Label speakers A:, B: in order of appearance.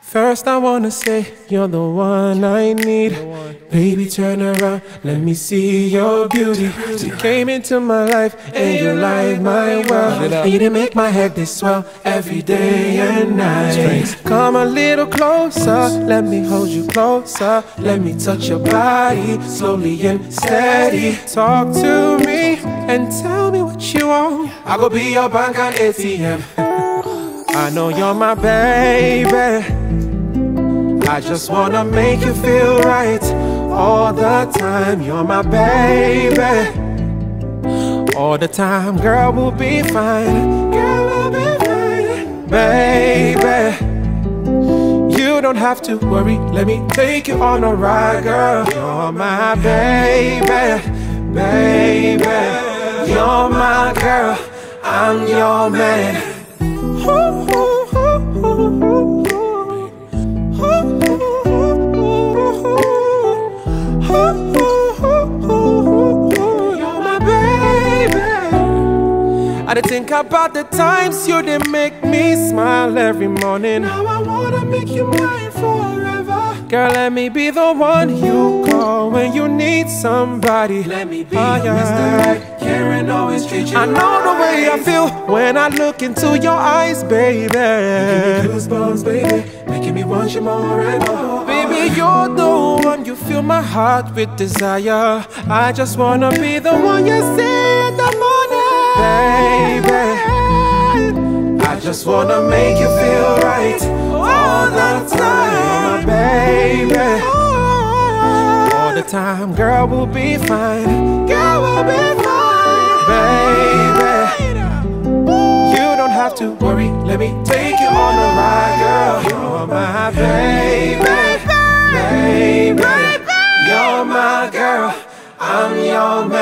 A: First I wanna say you're the one I need. Baby, turn around, let me see your beauty. You came into my life and you light my world. You didn't make my head this swell every day and night. Come a little closer, let me hold you closer. Let me touch your body slowly and steady. Talk to me and tell me what you want. I go be your bank and ATM. I know you're my baby. I just wanna make you feel right all the time. You're my baby. All the time, girl, we'll be fine. Girl, we'll be fine, baby. You don't have to worry. Let me take you on a ride, girl. You're my baby, baby. You're my girl. I'm your man. Ooh, ooh, ooh, ooh, ooh. You're my baby. I think about the times you did make me smile every morning. Now I wanna make you mine forever. Girl, let me be the one you call when you need somebody. Let me be your Mr. Right, care and always treat you. I know the way I feel when I look into your eyes, baby. You give me goosebumps, baby, making me want you more and more. Baby, you're the one, you fill my heart with desire. I just wanna be the one you see in the morning, baby. I just wanna make you feel right all the time, baby. All the time, girl, we'll be fine. Girl, we'll be fine, baby. You don't have to worry. Let me take you on a ride, girl. You're my baby, baby. You're my girl. I'm your man.